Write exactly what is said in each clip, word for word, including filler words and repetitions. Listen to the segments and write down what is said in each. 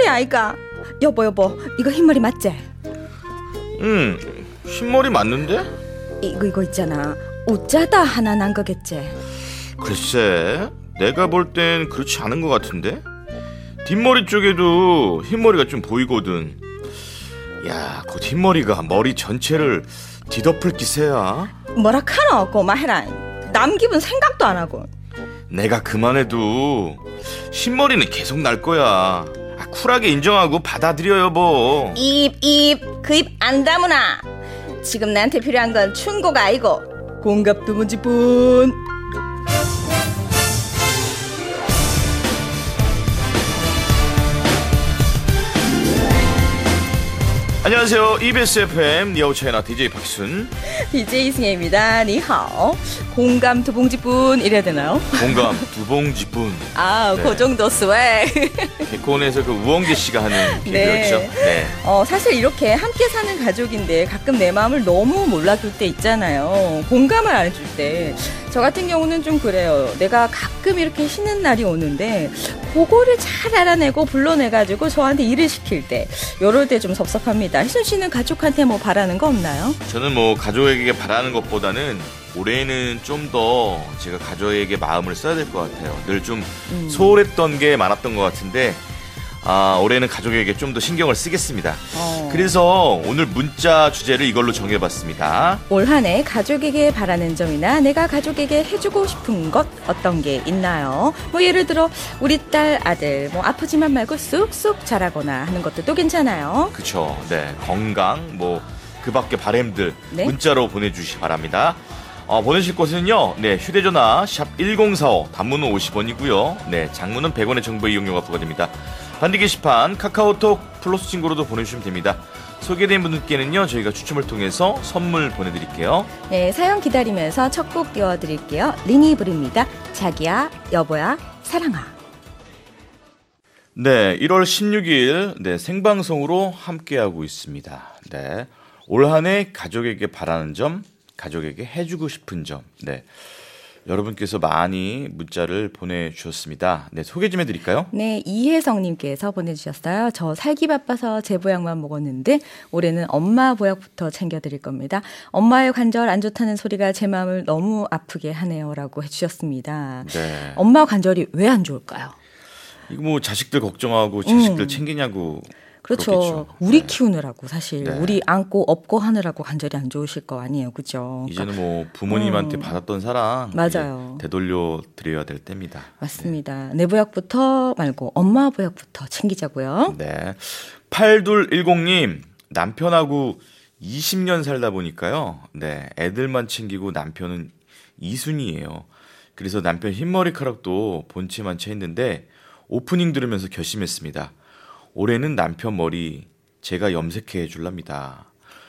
아이가. 여보 여보 이거 흰머리 맞지? 응, 흰머리 맞는데? 이거 이거 있잖아. 웃자다 하나 난 거겠지? 글쎄, 내가 볼 땐 그렇지 않은 것 같은데? 뒷머리 쪽에도 흰머리가 좀 보이거든. 야, 곧 흰머리가 머리 전체를 뒤덮을 기세야. 뭐라 카노 고마해라. 남 기분 생각도 안 하고. 내가 그만해도 흰머리는 계속 날 거야. 아, 쿨하게 인정하고 받아들여 여보. 입 입 그 입 안 다무나. 지금 나한테 필요한 건 충고가 아니고 공감 두 번째뿐. 안녕하세요. 이비에스 에프엠 니아오 차이나 디제이 박순, 디제이 이승혜입니다. 니하오. 공감 두 봉지뿐 이래야 되나요? 공감 두 봉지뿐. 아, 네. 그 정도 스웩. 개콘에서 그 우엉재 씨가 하는 비유였죠. 네. 네. 어, 사실 이렇게 함께 사는 가족인데 가끔 내 마음을 너무 몰라줄 때 있잖아요. 공감을 안 해줄 때. 저 같은 경우는 좀 그래요. 내가 가끔 이렇게 쉬는 날이 오는데 그거를 잘 알아내고 불러내가지고 저한테 일을 시킬 때, 이럴 때 좀 섭섭합니다. 희순 씨는 가족한테 뭐 바라는 거 없나요? 저는 뭐 가족에게 바라는 것보다는 올해는 좀 더 제가 가족에게 마음을 써야 될 것 같아요. 늘 좀 음. 소홀했던 게 많았던 것 같은데, 아, 올해는 가족에게 좀 더 신경을 쓰겠습니다. 어. 그래서 오늘 문자 주제를 이걸로 정해봤습니다. 올 한 해 가족에게 바라는 점이나 내가 가족에게 해주고 싶은 것 어떤 게 있나요? 뭐 예를 들어 우리 딸 아들 뭐 아프지만 말고 쑥쑥 자라거나 하는 것도 괜찮아요. 그쵸. 네. 건강, 뭐, 그 밖에 바램들 네? 문자로 보내주시기 바랍니다. 어, 보내실 곳은요, 네, 휴대전화 샵 일공사오, 단문은 오십 원이고요. 네, 장문은 백 원의 정보 이용료가 부과됩니다. 반디 게시판, 카카오톡 플러스 친구로도 보내주시면 됩니다. 소개된 분들께는요, 저희가 추첨을 통해서 선물 보내드릴게요. 네, 사연 기다리면서 첫 곡 띄워드릴게요. 리니 부릅니다. 자기야, 여보야, 사랑아. 네, 일월 십육일, 네, 생방송으로 함께하고 있습니다. 네, 올 한 해 가족에게 바라는 점, 가족에게 해주고 싶은 점. 네, 여러분께서 많이 문자를 보내주셨습니다. 네, 소개 좀 해드릴까요? 네, 이혜성님께서 보내주셨어요. 저 살기 바빠서 제 보약만 먹었는데 올해는 엄마 보약부터 챙겨드릴 겁니다. 엄마의 관절 안 좋다는 소리가 제 마음을 너무 아프게 하네요 라고 해주셨습니다. 네. 엄마 관절이 왜 안 좋을까요? 이거 뭐 자식들 걱정하고 자식들 음. 챙기냐고. 그렇죠. 그렇겠죠. 우리 네. 키우느라고 사실 네. 우리 안고 업고 하느라고 관절이 안 좋으실 거 아니에요. 그죠? 이제는 뭐 부모님한테 음. 받았던 사랑 맞아요. 이제 되돌려 드려야 될 때입니다. 맞습니다. 내 보약부터 말고 엄마 보약부터 챙기자고요. 네. 팔이일공님, 남편하고 이십 년 살다 보니까요. 네. 애들만 챙기고 남편은 이순이에요. 그래서 남편 흰머리카락도 본체만 채 있는데 오프닝 들으면서 결심했습니다. 올해는 남편 머리 제가 염색해 줄랍니다.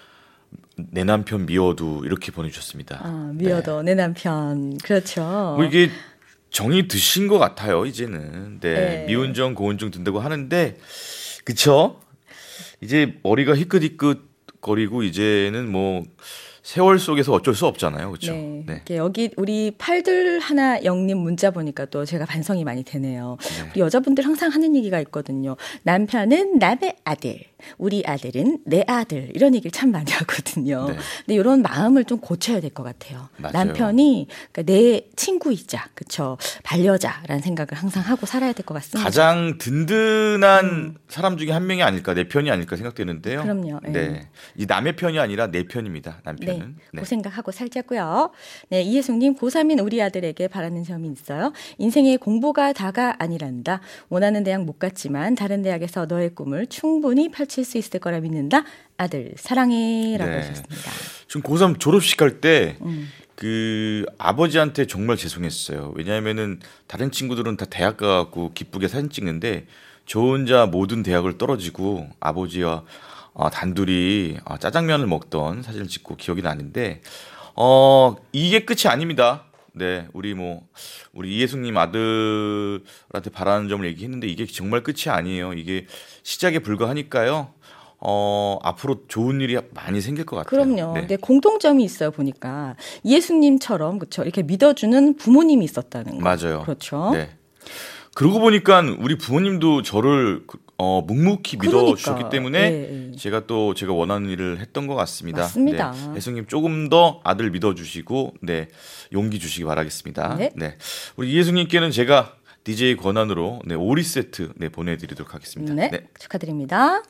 내 남편 미워도 이렇게 보내주셨습니다. 아, 미워도 네. 내 남편. 그렇죠. 뭐 이게 정이 드신 것 같아요, 이제는. 네. 네. 미운 정, 고운 정 든다고 하는데, 그쵸? 이제 머리가 희끗희끗 거리고 이제는 뭐 세월 속에서 어쩔 수 없잖아요. 그쵸? 네. 네. 이렇게 여기 우리 팔들 하나 영님 문자 보니까 또 제가 반성이 많이 되네요. 네. 우리 여자분들 항상 하는 얘기가 있거든요. 남편은 남의 아들, 우리 아들은 내 아들, 이런 얘기를 참 많이 하거든요. 네. 근데 이런 마음을 좀 고쳐야 될 것 같아요. 맞아요. 남편이 그러니까 내 친구이자, 그쵸, 반려자라는 생각을 항상 하고 살아야 될 것 같습니다. 가장 든든한 음. 사람 중에 한 명이 아닐까, 내 편이 아닐까 생각되는데요. 그럼요. 네. 네. 이 남의 편이 아니라 내 편입니다. 네, 남편은. 네. 그 생각하고 살자고요. 네, 이혜숙님, 고삼인 우리 아들에게 바라는 점이 있어요. 인생의 공부가 다가 아니란다. 원하는 대학 못 갔지만 다른 대학에서 너의 꿈을 충분히 펼칠 수 있을 거라 믿는다. 아들 사랑해라고 네. 하셨습니다. 지금 고삼 졸업식 할 때 음. 그 아버지한테 정말 죄송했어요. 왜냐하면은 다른 친구들은 다 대학 가갖고 기쁘게 사진 찍는데 저 혼자 모든 대학을 떨어지고 아버지와 어, 단둘이 어, 짜장면을 먹던 사진을 찍고 기억이 나는데 어 이게 끝이 아닙니다. 네, 우리 뭐 우리 이혜숙님 아들한테 바라는 점을 얘기했는데 이게 정말 끝이 아니에요. 이게 시작에 불과하니까요. 어 앞으로 좋은 일이 많이 생길 것 같아요. 그럼요. 네. 근데 공통점이 있어요 보니까 이혜숙님처럼 그렇죠. 이렇게 믿어주는 부모님이 있었다는 거. 맞아요. 그렇죠. 네. 그러고 보니까 우리 부모님도 저를 어, 묵묵히 그러니까. 믿어주셨기 때문에 네. 제가 또 제가 원하는 일을 했던 것 같습니다. 맞습니다. 네. 혜성님 조금 더 아들 믿어주시고 네 용기 주시기 바라겠습니다. 네. 네. 우리 이혜숙님께는 제가 디제이 권한으로 네, 오리 세트 네, 보내드리도록 하겠습니다. 네, 네. 축하드립니다.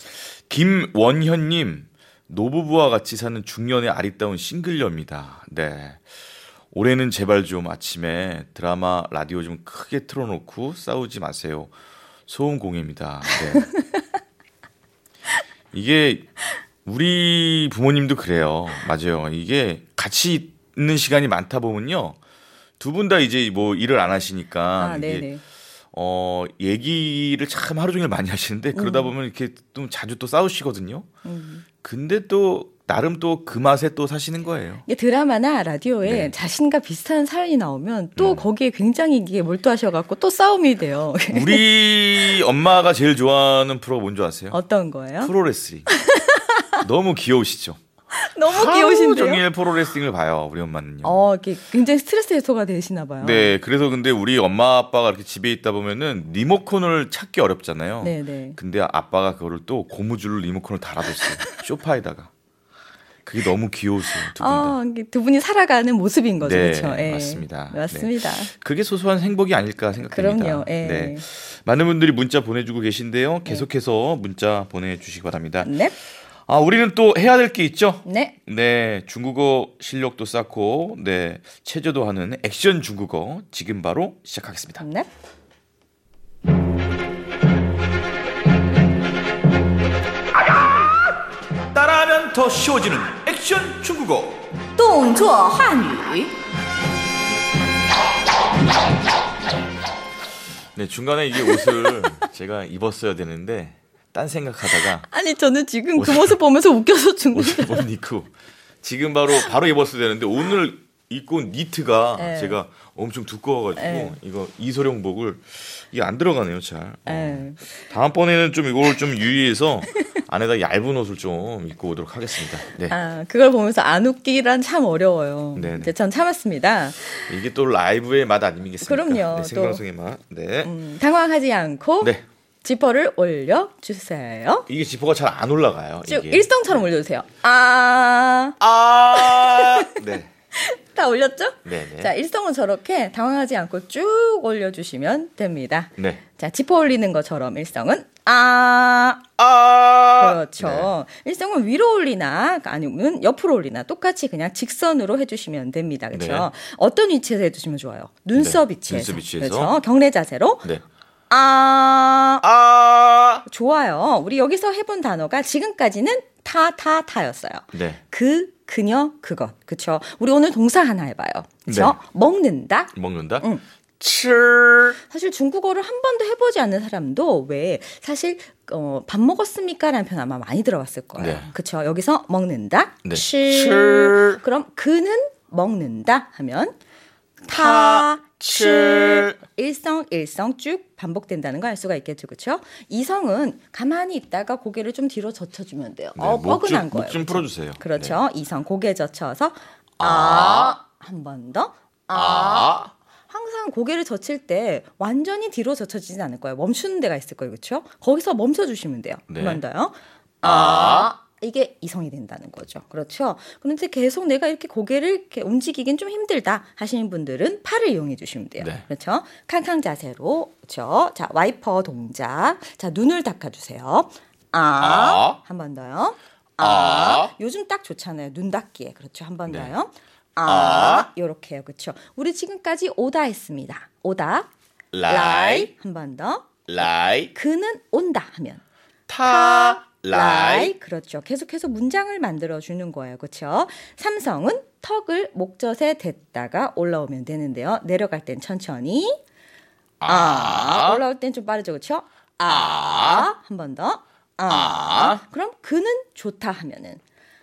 김원현님 노부부와 같이 사는 중년의 아리따운 싱글녀입니다. 네. 올해는 제발 좀 아침에 드라마 라디오 좀 크게 틀어놓고 싸우지 마세요. 소음 공해입니다. 네. 이게 우리 부모님도 그래요. 맞아요. 이게 같이 있는 시간이 많다 보면요. 두 분 다 이제 뭐 일을 안 하시니까 아, 이게 네네. 어 얘기를 참 하루 종일 많이 하시는데 그러다 보면 이렇게 좀 자주 또 싸우시거든요. 음. 근데 또 나름 또 그 맛에 또 사시는 거예요. 이게 드라마나 라디오에 네. 자신과 비슷한 사연이 나오면 또 음. 거기에 굉장히 이게 몰두하셔갖고 또 싸움이 돼요. 우리 엄마가 제일 좋아하는 프로 뭔지 아세요? 어떤 거예요? 프로레슬링. 너무 귀여우시죠? 너무 하루 귀여우신데요? 종일 프로레슬링을 봐요. 우리 엄마는요. 어, 이게 굉장히 스트레스 해소가 되시나 봐요. 네, 그래서 근데 우리 엄마 아빠가 이렇게 집에 있다 보면은 리모컨을 찾기 어렵잖아요. 네네. 근데 아빠가 그거를 또 고무줄로 리모컨을 달아뒀어요. 소파에다가. 그게 너무 귀여우세요. 두 분 다. 아, 이게 두 분이 살아가는 모습인 거죠, 네, 그렇죠? 예. 맞습니다. 맞습니다. 그게 소소한 행복이 아닐까 생각됩니다. 그럼요. 예. 네. 많은 분들이 문자 보내주고 계신데요. 계속해서 문자 보내주시기 바랍니다. 네, 아, 우리는 또 해야 될 게 있죠. 네, 네, 중국어 실력도 쌓고, 네, 체조도 하는 액션 중국어 지금 바로 시작하겠습니다. 네. 따라하면 더 쉬워지는 액션 중국어. 动作汉语 네, 중간에 이게 옷을 제가 입었어야 되는데 딴 생각하다가 아니 저는 지금 그 모습 보면서 웃겨서 죽는 옷을 못 입고 지금 바로 바로 입었어야 되는데 오늘 입고 온 니트가 네. 제가 엄청 두꺼워가지고 네. 이거 이소룡복을 이게 안 들어가네요, 잘. 어. 네. 다음번에는 좀 이걸 좀 유의해서 안에다 얇은 옷을 좀 입고 오도록 하겠습니다. 네. 아, 그걸 보면서 안 웃기란 참 어려워요. 네네. 이제 전 참았습니다. 이게 또 라이브의 맛 아니겠습니까? 그럼요, 네, 또. 생방송의 맛. 네. 음, 당황하지 않고 네. 지퍼를 올려주세요. 이게 지퍼가 잘 안 올라가요. 쭉 이게. 일성처럼 올려주세요. 아, 아. 네. 다 올렸죠? 네네. 자, 일성은 저렇게 당황하지 않고 쭉 올려주시면 됩니다. 네. 자, 지퍼 올리는 것처럼 일성은 아, 아. 그렇죠. 일성은 위로 올리나 아니면 옆으로 올리나 똑같이 그냥 직선으로 해주시면 됩니다. 그렇죠. 네. 어떤 위치에서 해주시면 좋아요? 눈썹 네. 위치에서. 눈썹 위치에서. 그렇죠. 경례 자세로. 네. 아, 아. 좋아요. 우리 여기서 해본 단어가 지금까지는 타, 타, 타였어요. 네. 그, 그녀, 그것. 그렇죠. 우리 오늘 동사 하나 해봐요. 그렇죠. 네. 먹는다. 먹는다. 응. 칠. 사실 중국어를 한 번도 해보지 않는 사람도 왜 사실 어, 밥 먹었습니까? 라는 표현 아마 많이 들어봤을 거예요. 네. 그렇죠. 여기서 먹는다. 네. 칠. 칠. 그럼 그는 먹는다 하면 타, 칠. 일성, 일성 쭉 반복된다는 걸 알 수가 있겠죠. 그렇죠? 이성은 가만히 있다가 고개를 좀 뒤로 젖혀주면 돼요. 네, 어, 목 좀- 뻐근한 목 거예요. 좀 그렇죠? 풀어주세요. 그렇죠. 이성 고개 젖혀서 아. 아, 한 번 더. 아. 아. 항상 고개를 젖힐 때 완전히 뒤로 젖혀지진 않을 거예요. 멈추는 데가 있을 거예요. 그렇죠? 거기서 멈춰주시면 돼요. 네. 한 번 더요. 아. 아. 이게 이성이 된다는 거죠. 그렇죠? 그런데 계속 내가 이렇게 고개를 이렇게 움직이긴 좀 힘들다 하시는 분들은 팔을 이용해 주시면 돼요. 네. 그렇죠? 캉캉 자세로. 그렇죠? 자, 와이퍼 동작. 자, 눈을 닦아주세요. 아. 아. 한 번 더요. 아. 아. 요즘 딱 좋잖아요. 눈 닦기에. 그렇죠? 한 번 네. 더요. 아. 아. 요렇게요. 그렇죠? 우리 지금까지 오다 했습니다. 오다. 라이. 한 번 더. 라이. 그는 온다 하면 타. 라이. 그렇죠. 계속해서 문장을 만들어 주는 거예요. 그렇죠? 삼성은 턱을 목젖에 댔다가 올라오면 되는데요. 내려갈 땐 천천히. 아. 아. 올라올 땐 좀 빠르죠. 그렇죠? 아. 아. 한 번 더. 아. 아. 그럼 그는 좋다 하면은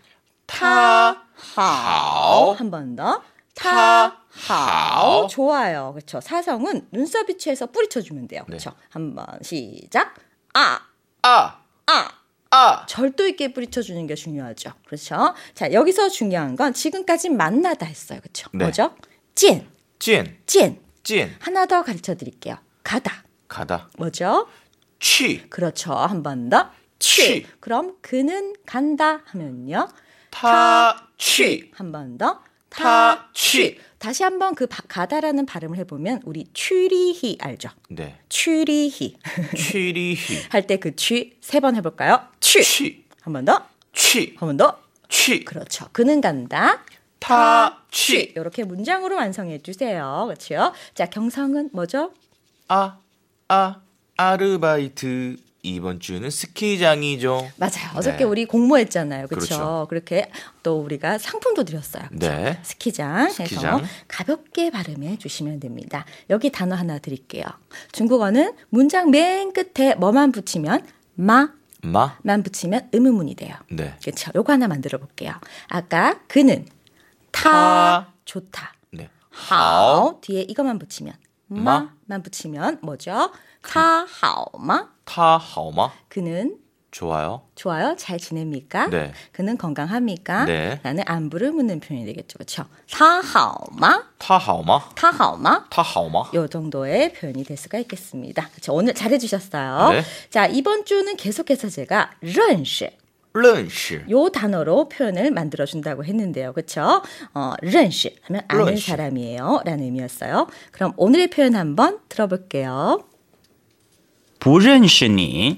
타. 하오. 한 번 더. 타. 하오. 하오. 좋아요. 그렇죠. 사성은 눈썹 위치에서 뿌리쳐 주면 돼요. 그렇죠? 한 번 시작. 아. 아. 아. 아. 절도 있게 뿌리쳐주는 게 중요하죠. 그렇죠? 자, 여기서 중요한 건 지금까지 만나다 했어요. 그렇죠? 네. 뭐죠? 찐, 찐. 찐. 찐. 하나 더 가르쳐 드릴게요. 가다. 가다. 뭐죠? 취. 그렇죠. 한 번 더. 취. 취. 그럼 그는 간다 하면요. 타, 취. 한 번 더. 타, 취. 다시 한번 그 바, 가다라는 발음을 해보면 우리 취리히 알죠? 네. 취리히. 취리히. 할 때 그 취 세 번 해볼까요? 취. 취. 한 번 더. 취. 한 번 더. 취. 그렇죠. 그는 간다. 타, 취. 이렇게 문장으로 완성해 주세요. 그렇죠? 자, 경성은 뭐죠? 아, 아, 아르바이트. 이번 주는 스키장이죠. 맞아요. 네. 어저께 우리 공모했잖아요. 그렇죠? 그렇죠. 그렇게 또 우리가 상품도 드렸어요. 그렇죠? 네. 스키장 스키장. 해서 가볍게 발음해 주시면 됩니다. 여기 단어 하나 드릴게요. 중국어는 문장 맨 끝에 뭐만 붙이면 마, 마. 만 붙이면 의문문이 돼요. 네. 그렇죠? 요거 하나 만들어 볼게요. 아까 그는 타, 타. 좋다. 네. 하오 뒤에 이것만 붙이면 마. 마만 붙이면 뭐죠? 타하오마. 타하오마. 그는 좋아요. 좋아요. 잘 지냅니까? 네. 그는 건강합니까? 네. 라는 안부를 묻는 표현이 되겠죠. 그렇죠? 타하오마. 타하오마. 타하오마. 타하오마. 요 정도의 표현이 될 수가 있겠습니다. 그렇죠? 오늘 잘해 주셨어요. 네. 자, 이번 주는 계속해서 제가 认识认识. 요 단어로 표현을 만들어 준다고 했는데요. 그렇죠? 어, 认识 하면 아는 认识. 사람이에요. 라는 의미였어요. 그럼 오늘의 표현 한번 들어볼게요. 不认识你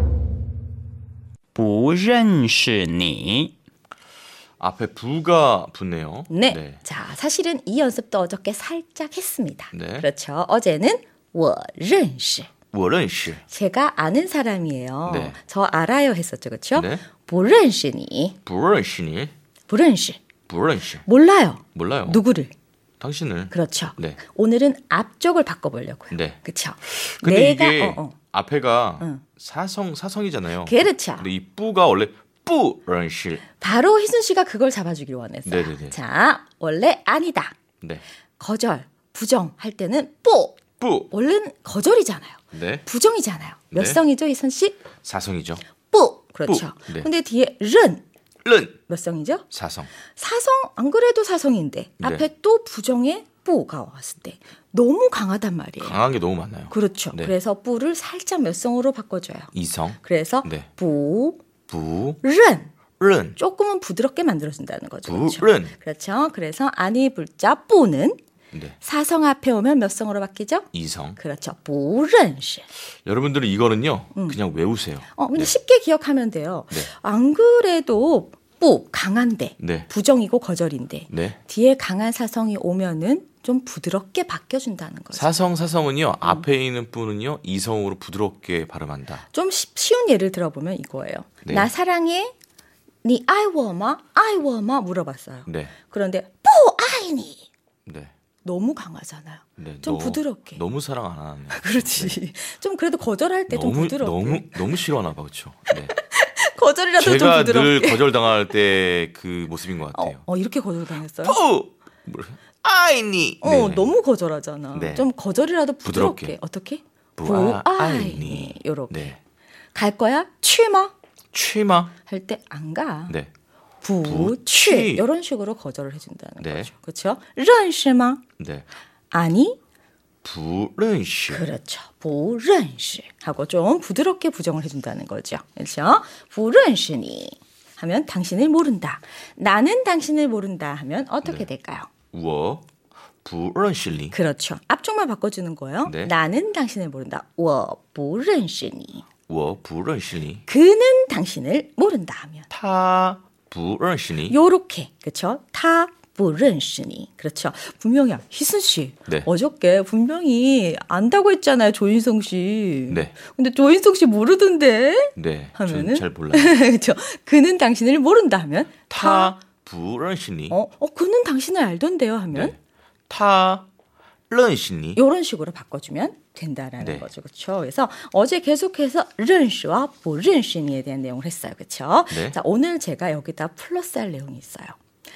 不认识你 앞에 부가 붙네요. 네. 네. 자, 사실은 이 연습도 어저께 살짝 했습니다. 네. 그렇죠. 어제는 我认识我认识. 제가 아는 사람이에요. 네. 저 알아요 했었죠. 그렇죠? 네. 不认识你不认识你. 不认识不认识. 몰라요. 몰라요. 누구를? 당신을. 그렇죠. 네. 오늘은 앞쪽을 바꿔보려고요. 네. 그렇죠. 근데 내가 이게 어, 어. 앞에가 응. 사성 사성이잖아요. 그렇죠. 근데 이 뿌가 원래 뿌런실. 바로 희순 씨가 그걸 잡아주길 원했어요. 네네네. 자, 원래 아니다. 네. 거절, 부정 할 때는 뽀. 뿌. 원래는 거절이잖아요. 네. 부정이잖아요. 몇 네. 성이죠, 희순 씨? 사성이죠. 뽀. 그렇죠. 뿌. 네. 근데 뒤에 른. 른. 몇 성이죠? 사성. 사성 안 그래도 사성인데 네. 앞에 또 부정의 뽀가 왔을 때 너무 강하단 말이에요. 강한 게 너무 많아요. 그렇죠. 네. 그래서 뿌를 살짝 몇 성으로 바꿔줘요. 이성. 그래서 네. 부, 부. 른 른. 조금은 부드럽게 만들어준다는 거죠. 부. 그렇죠. 른. 그렇죠. 그래서 아니 불자 뿌는 네. 사성 앞에 오면 몇 성으로 바뀌죠? 이성. 그렇죠. 부른시. 여러분들은 이거는요. 그냥 외우세요. 어, 근데 네. 쉽게 기억하면 돼요. 네. 안 그래도 뿌 강한데 네. 부정이고 거절인데 네. 뒤에 강한 사성이 오면은 좀 부드럽게 바뀌어준다는 거죠. 사성 사성은요. 앞에 있는 뿌는요. 이성으로 부드럽게 발음한다. 좀 쉬, 쉬운 예를 들어보면 이거예요. 네. 나 사랑해? 니 아이워마? 아이워마? 물어봤어요. 네. 그런데 뿌 아이니 네. 너무 강하잖아요. 네. 좀 너- 부드럽게. 너무 사랑 안 하네. 그렇지. 좀 그래도 거절할 때 좀 너무 부드럽게. 너무 너무 싫어하나 봐. 그렇죠. 네. 거절이라도 좀 제가 부드럽게. 늘 거절 당할 때 그 모습인 것 같아요. 어, 어, 이렇게 거절당했어요? 푸! 뭐, 아이니. 어, 네네. 너무 거절하잖아. 네. 좀 거절이라도 부드럽게. 부드럽게. 어떻게? 부아이니. 요렇게. 네. 갈 거야? 취마? 취마. 할 때 안 가. 네. 부취. 부취. 이런 식으로 거절을 해준다는 네. 거죠. 그렇죠? 认识吗? 네. 아니? 부른시. 그렇죠. 不认识 하고 좀 부드럽게 부정을 해준다는 거죠. 그렇죠? 不认识你 하면 당신을 모른다. 나는 당신을 모른다 하면 어떻게 네. 될까요? 我不认识你. 그렇죠. 앞쪽만 바꿔주는 거예요. 네. 나는 당신을 모른다. 我不认识你我不认识你. 그는 당신을 모른다 하면 他不认识你. 요렇게 그렇죠. 他不认识你 그렇죠. 분명히 희순 씨 네. 어저께 분명히 안다고 했잖아요. 조인성 씨. 네. 근데 조인성 씨 모르던데 네. 하면은 저는 잘 몰라요. 그렇죠. 그는 당신을 모른다 하면 他不认识你. 어, 어 그는 당신을 알던데요 하면 네. 他认识你. 이런 식으로 바꿔주면 된다라는 네. 거죠. 그렇죠. 그래서 어제 계속해서 认识와 不认识你에 대한 내용을 했어요. 그렇죠. 네. 자, 오늘 제가 여기다 플러스할 내용이 있어요.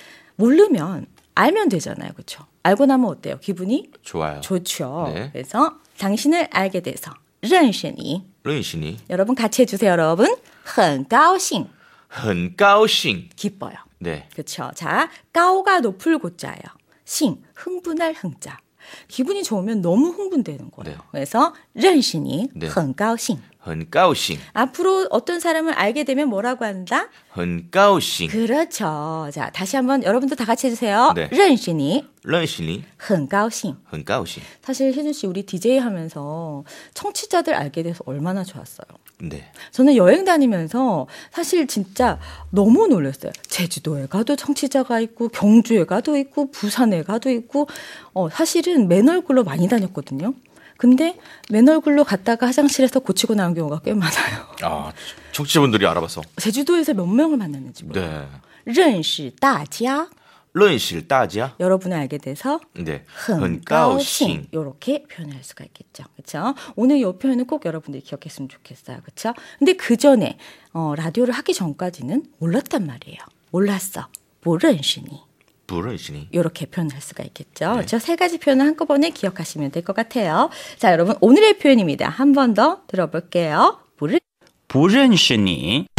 모르면 알면 되잖아요. 그렇죠. 알고 나면 어때요? 기분이 좋아요. 좋죠. 네. 그래서 당신을 알게 돼서 认识你认识你. 여러분 같이 해주세요. 여러분 很高兴很高兴. 기뻐요. 네. 그렇죠. 자, 까오가 높을 고자예요. 싱, 흥분할 흥자. 기분이 좋으면 너무 흥분되는 거예요. 네. 그래서 认识你 네. 很高兴很高兴. 앞으로 어떤 사람을 알게 되면 뭐라고 한다? 很高兴. 그렇죠. 자, 다시 한번 여러분도 다 같이 해주세요. 네. 认识你认识你很高兴. 很高兴. 사실 희준 씨 우리 디제이 하면서 청취자들 알게 돼서 얼마나 좋았어요. 네. 저는 여행 다니면서 사실 진짜 너무 놀랐어요. 제주도에 가도 청취자가 있고 경주에 가도 있고 부산에 가도 있고 어, 사실은 맨 얼굴로 많이 다녔거든요. 근데 맨 얼굴로 갔다가 화장실에서 고치고 나온 경우가 꽤 많아요. 아, 청취자분들이 알아봐서. 제주도에서 몇 명을 만났는지 몰라요. 네. 认识大家认识大家. 여러분을 알게 돼서 네. 很高兴 이렇게 표현할 수가 있겠죠. 그렇죠? 오늘 이 표현은 꼭 여러분들이 기억했으면 좋겠어요. 그렇죠? 근데 그 전에 어, 라디오를 하기 전까지는 몰랐단 말이에요. 몰랐어. 不认识你. 不认识你. 이렇게 표현할 수가 있겠죠. 네. 그렇죠? 세 가지 표현을 한꺼번에 기억하시면 될 것 같아요. 자, 여러분 오늘의 표현입니다. 한 번 더 들어볼게요. 不认不认识你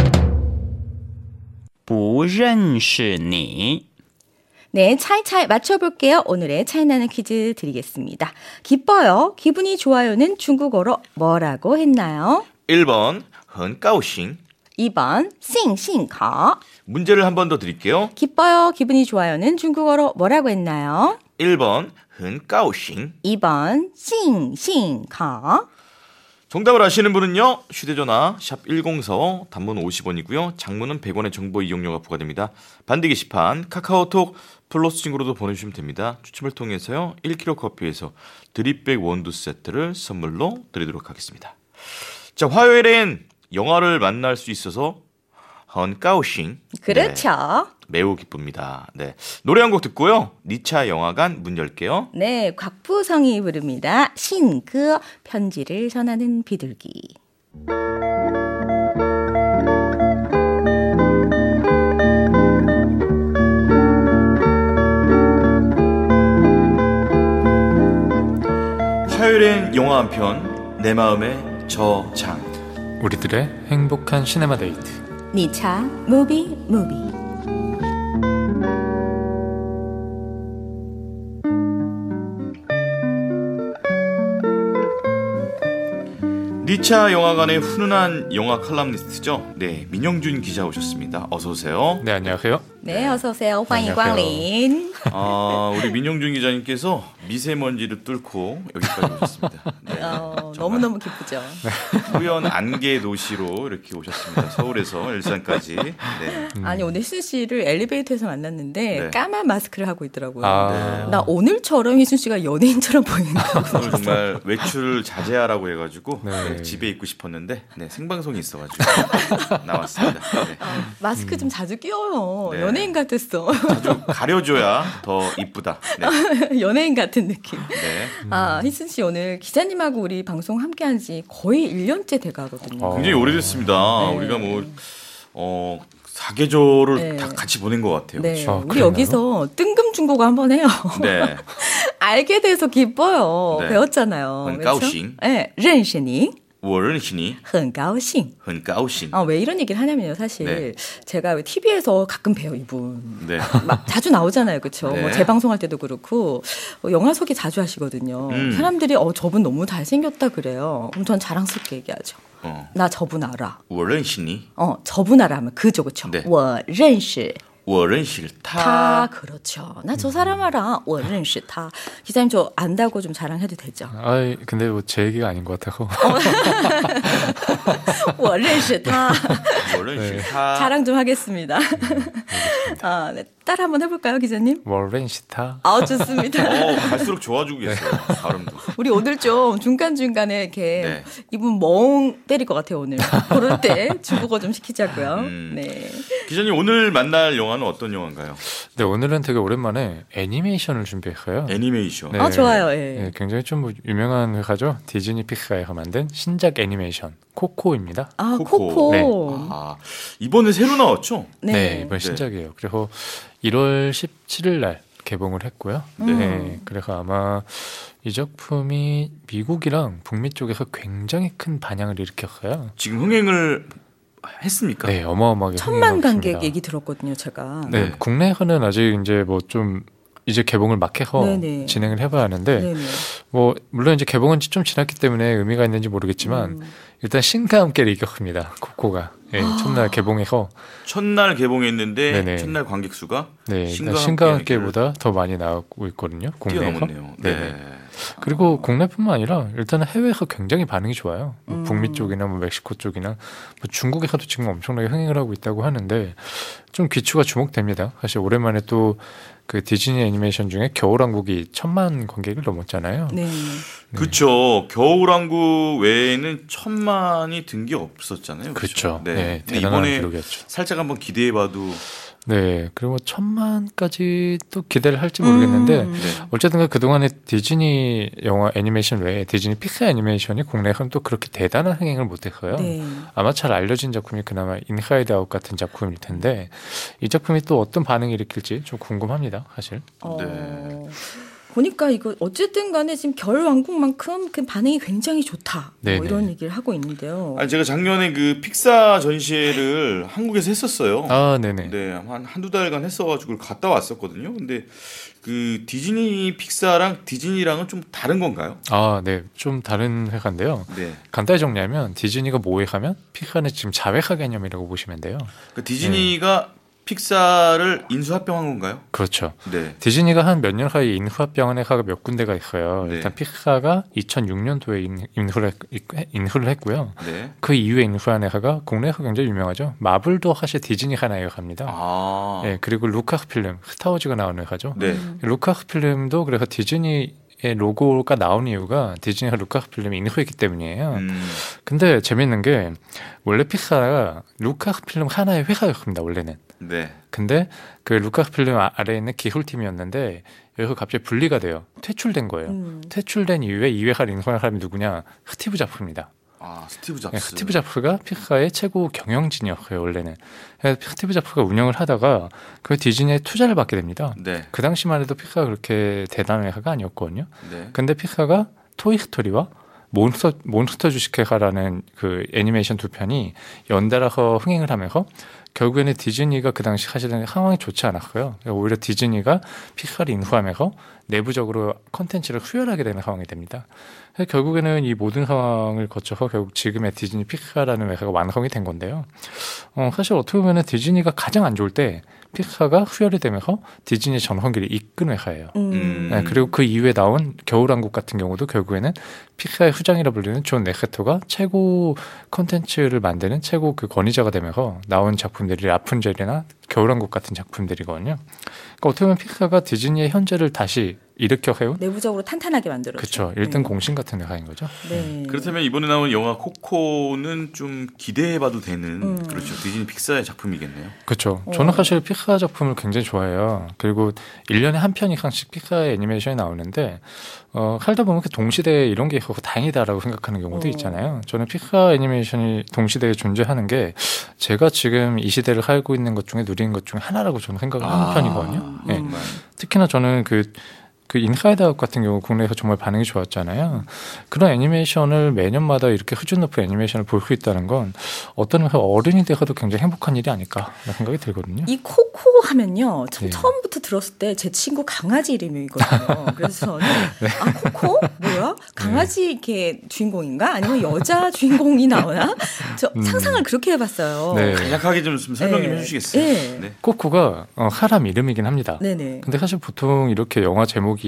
不认识你 네, 차이차이 맞춰볼게요. 오늘의 차이나는 퀴즈 드리겠습니다. 기뻐요, 기분이 좋아요는 중국어로 뭐라고 했나요? 일 번 很高兴. 이 번 싱싱커. 문제를 한 번 더 드릴게요. 기뻐요, 기분이 좋아요는 중국어로 뭐라고 했나요? 일 번 很高兴. 이 번 싱싱커. 정답을 아시는 분은요. 휴대전화 샵 일공사오 단문 오십 원이고요. 장문은 백 원의 정보 이용료가 부과됩니다. 반대 게시판 카카오톡 플러스 친구로도 보내주시면 됩니다. 추첨을 통해서요. 일 킬로그램 커피에서 드립백 원두 세트를 선물로 드리도록 하겠습니다. 자, 화요일엔 영화를 만날 수 있어서 很高兴. 그렇죠. 네, 매우 기쁩니다. 네, 노래 한 곡 듣고요. 니차 영화관 문 열게요. 네, 곽부성이 부릅니다. 신그 편지를 전하는 비둘기. 화요일엔 영화 한 편 내 마음의 저장. 우리들의 행복한 시네마 데이트. 니차 무비 무비. 니차 영화관의 훈훈한 영화 칼럼니스트죠. 네, 민영준 기자 오셨습니다. 어서 오세요. 네, 안녕하세요. 네, 어서 오세요. 환迎 안녕하세요. 光临. 아, 우리 민영준 기자님께서 미세먼지를 뚫고 여기까지 오셨습니다. 네, 어, 너무너무 기쁘죠. 후연 안개 도시로 이렇게 오셨습니다. 서울에서 일산까지. 네. 아니, 오늘 희순 씨를 엘리베이터에서 만났는데 네. 까만 마스크를 하고 있더라고요. 아, 나 오늘처럼 희순 씨가 연예인처럼 보인다고. 오늘 정말 외출을 자제하라고 해가지고 네. 네, 집에 있고 싶었는데 네, 생방송이 있어가지고 나왔습니다. 네. 마스크 좀 자주 끼워요. 네. 연예인 같았어. 좀 가려줘야 더 이쁘다. 네. 연예인 같은 느낌. 네. 아, 희순 씨 오늘 기자님하고 우리 방송 함께 한 지 거의 일 년째 돼가거든요. 어. 굉장히 오래됐습니다. 네. 우리가 뭐 어, 사계절을 네. 다 같이 보낸 것 같아요. 네, 아, 우리 그래요? 여기서 뜬금 중국어 한번 해요. 네. 알게 돼서 기뻐요. 네. 배웠잖아요. 很 그렇죠? 高兴. 네, 认识你我认识你很高兴. 很高兴. 아, 왜 이런 얘기를 하냐면요. 사실 네. 제가 티비에서 가끔 봬요, 이분. 네. 막 자주 나오잖아요. 그렇죠? 네. 뭐 재방송할 때도 그렇고 어, 영화 소개 자주 하시거든요. 음. 사람들이 어 저분 너무 잘생겼다 그래요. 그럼 전 자랑스럽게 얘기하죠. 어. 나 저분 알아. 我认识你 어, 저분 알아 하면 그죠, 그렇죠? 네. 我认识我认识他 타 그렇죠. 나 저 사람 알아. 我认识他 기자님 저 안다고 좀 자랑해도 되죠? 아, 근데 뭐 제 얘기가 아닌 것 같아서. 我认识他我认识他 자랑 좀 하겠습니다. 아, 네. 따라 한번 해볼까요, 기자님? 워렌시타. 아, 좋습니다. 어, 갈수록 좋아지고 계세요. 발음도. 우리 오늘 좀 중간중간에 이렇게 네. 이분 멍 때릴 것 같아요, 오늘. 그럴 때 중국어 좀 시키자고요. 음. 네. 기자님 오늘 만날 영화는 어떤 영화인가요? 네, 오늘은 되게 오랜만에 애니메이션을 준비했어요. 애니메이션. 네. 아, 좋아요. 예. 네, 굉장히 좀뭐 유명한 회사죠. 디즈니 픽사에서 만든 신작 애니메이션 코코입니다. 아, 코코. 코코. 네. 아, 이번에 새로 나왔죠? 네, 네. 이번 네. 신작이에요. 그리고 일월 십칠일 날 개봉을 했고요. 네. 네, 그래서 아마 이 작품이 미국이랑 북미 쪽에서 굉장히 큰 반향을 일으켰어요. 지금 흥행을 했습니까? 네, 어마어마하게 천만 흥행하고 관객 있습니다. 얘기 들었거든요, 제가. 네, 네. 국내에서는 아직 이제 뭐 좀 이제 개봉을 막 해서 네네. 진행을 해봐야 하는데 네네. 뭐 물론 이제 개봉한 지 좀 지났기 때문에 의미가 있는지 모르겠지만 음. 일단 신과 함께를 이겼습니다. 코코가. 예, 아. 첫날 개봉해서 첫날 개봉했는데 네네. 첫날 관객 수가 네, 신과 일단 신과 함께 함께보다 더 많이 나오고 있거든요. 국내에서. 뛰어넘었네요. 네. 네. 그리고 국내뿐만 아니라 일단은 해외에서 굉장히 반응이 좋아요. 뭐 음. 북미 쪽이나 뭐 멕시코 쪽이나 뭐 중국에서도 지금 엄청나게 흥행을 하고 있다고 하는데 좀 귀추가 주목됩니다. 사실 오랜만에 또 그 디즈니 애니메이션 중에 겨울왕국이 천만 관객을 넘었잖아요. 네. 그렇죠. 겨울왕국 외에는 천만이 든 게 없었잖아요. 그렇죠. 네. 네, 근데 대단한 이번에 기록이었죠. 살짝 한번 기대해봐도 네, 그리고 천만까지 또 기대를 할지 모르겠는데 음. 네. 어쨌든 그동안에 디즈니 영화 애니메이션 외에 디즈니 픽사 애니메이션이 국내에서는 또 그렇게 대단한 흥행을 못했어요. 네. 아마 잘 알려진 작품이 그나마 인사이드 아웃 같은 작품일 텐데 이 작품이 또 어떤 반응을 일으킬지 좀 궁금합니다. 사실. 어, 네. 보니까 이거 어쨌든 간에 지금 겨울왕국만큼 그 반응이 굉장히 좋다. 뭐 네네. 이런 얘기를 하고 있는데요. 아니 제가 작년에 그 픽사 전시회를 한국에서 했었어요. 아, 네네. 네, 한 한두 달간 했어가지고 갔다 왔었거든요. 근데 그 디즈니 픽사랑 디즈니랑은 좀 다른 건가요? 아, 네. 좀 다른 회사인데요. 네. 간단히 정리하면 디즈니가 모회하면 픽사는 지금 자회사 개념이라고 보시면 돼요. 그 디즈니가 픽사를 인수합병한 건가요? 그렇죠. 네. 디즈니가 한 몇 년 사이에 인수합병한 회사가 몇 군데가 있어요. 네. 일단 픽사가 이천육 년도에 인수를, 했, 인수를 했고요. 네. 그 이후에 인수한 회사가 국내에서 굉장히 유명하죠. 마블도 사실 디즈니 하나의 회사입니다. 아. 네, 그리고 루카스필름, 스타워즈가 나오는 회사죠. 네. 음. 루카스필름도 그래서 디즈니의 로고가 나온 이유가 디즈니가 루카스필름이 인수했기 때문이에요. 음. 근데 재밌는 게 원래 픽사가 루카스필름 하나의 회사였습니다. 원래는. 네. 근데 그 루카스필름 아- 아래에 있는 기술팀이었는데 여기서 갑자기 분리가 돼요. 퇴출된 거예요. 음. 퇴출된 이후에 이 회사를 인수한 사람이 누구냐? 스티브 잡스입니다. 아 스티브 잡스. 네, 스티브 잡스가 픽사의 최고 경영진이었어요. 원래는. 그래서 스티브 잡스가 운영을 하다가 그 디즈니에 투자를 받게 됩니다. 네. 그 당시만 해도 픽사가 그렇게 대단한 회사가 아니었거든요. 네. 근데 픽사가 토이스토리와 몬스터, 몬스터 주식회사라는 그 애니메이션 두 편이 연달아서 흥행을 하면서 결국에는 디즈니가 그 당시 사실은 상황이 좋지 않았고요. 오히려 디즈니가 픽사를 인수하면서 내부적으로 컨텐츠를 수혈하게 되는 상황이 됩니다. 그래서 결국에는 이 모든 상황을 거쳐서 결국 지금의 디즈니 픽사라는 회사가 완성이 된 건데요. 어, 사실 어떻게 보면 디즈니가 가장 안 좋을 때 픽사가 수혈이 되면서 디즈니 전성기를 이끈 회사예요. 음. 네, 그리고 그 이후에 나온 겨울왕국 같은 경우도 결국에는 픽사의 후장이라 불리는 존 네스터가 최고 컨텐츠를 만드는 최고 그 권위자가 되면서 나온 작품들이 라푼젤이나 겨울왕국 같은 작품들이거든요. 그러니까 어떻게 보면 픽사가 디즈니의 현재를 다시 일으켜 세운 내부적으로 탄탄하게 만들었죠. 그렇죠. 일 등 네. 공신 같은 회사인 거죠. 네. 그렇다면 이번에 나온 영화 코코는 좀 기대해봐도 되는 음. 그렇죠. 디즈니 픽사의 작품이겠네요. 그렇죠. 어. 저는 사실 픽사 작품을 굉장히 좋아해요. 그리고 일 년에 한 편 이상씩 픽사의 애니메이션이 나오는데 어, 살다 보면 그 동시대에 이런 게 있어서 다행이다라고 생각하는 경우도 어. 있잖아요. 저는 픽사 애니메이션이 동시대에 존재하는 게 제가 지금 이 시대를 살고 있는 것 중에 누리는 것 중에 하나라고 저는 생각을 하는 아. 편이거든요. 네. 정말. 특히나 저는 그 그 인사이드 아웃 같은 경우 국내에서 정말 반응이 좋았잖아요. 그런 애니메이션을 매년마다 이렇게 수준 높은 애니메이션을 볼 수 있다는 건 어떤 의미에서 어른이 돼서도 굉장히 행복한 일이 아닐까 생각이 들거든요. 이 코코 하면요. 참 네. 처음부터 들었을 때 제 친구 강아지 이름이거든요. 그래서 저는 네. 아 코코 뭐야? 강아지 이렇게 주인공인가? 아니면 여자 주인공이 나오나? 저 음. 상상을 그렇게 해봤어요. 네. 간략하게 좀 설명 좀 네. 해주시겠어요? 네. 네. 코코가 어, 사람 이름이긴 합니다. 네네. 근데 사실 보통 이렇게 영화 제목이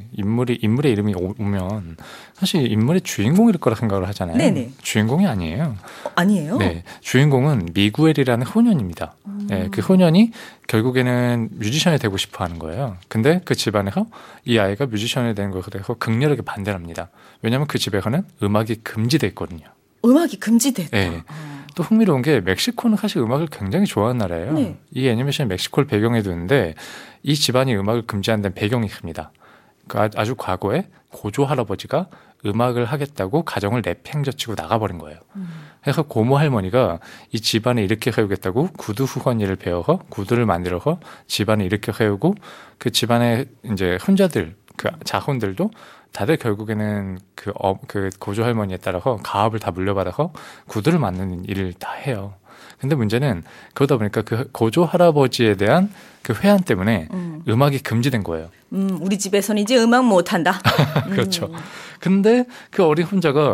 인물이 인물의 이름이 오- 오면 사실 인물의 주인공일 거라 생각을 하잖아요. 네네. 주인공이 아니에요. 어, 아니에요? 네, 주인공은 미구엘이라는 소년입니다. 음. 네, 그 소년이 결국에는 뮤지션이 되고 싶어하는 거예요. 근데 그 집안에서 이 아이가 뮤지션이 되는 것에 대해서 극렬하게 반대를 합니다. 왜냐하면 그 집에서는 음악이 금지돼 있거든요. 음악이 금지됐다. 네. 어. 또 흥미로운 게 멕시코는 사실 음악을 굉장히 좋아하는 나라예요. 네. 이 애니메이션이 멕시코를 배경에 두는데 이 집안이 음악을 금지한 데는 배경이 있습니다. 그 아- 아주 과거에 고조 할아버지가 음악을 하겠다고 가정을 내팽개치고 나가버린 거예요. 음. 그래서 고모 할머니가 이 집안을 일으켜 세우겠다고 구두 후건일을 배워서 구두를 만들어서 집안을 일으켜 세우고 그 집안의 이제 혼자들 그 자손들도 다들 결국에는 그, 어, 그 고조 할머니에 따라서 가업을 다 물려받아서 구두를 만드는 일을 다 해요. 근데 문제는 그러다 보니까 그 고조 할아버지에 대한 그 회한 때문에 음. 음악이 금지된 거예요. 음, 우리 집에서는 이제 음악 못한다. 그렇죠. 근데 그 어린 혼자가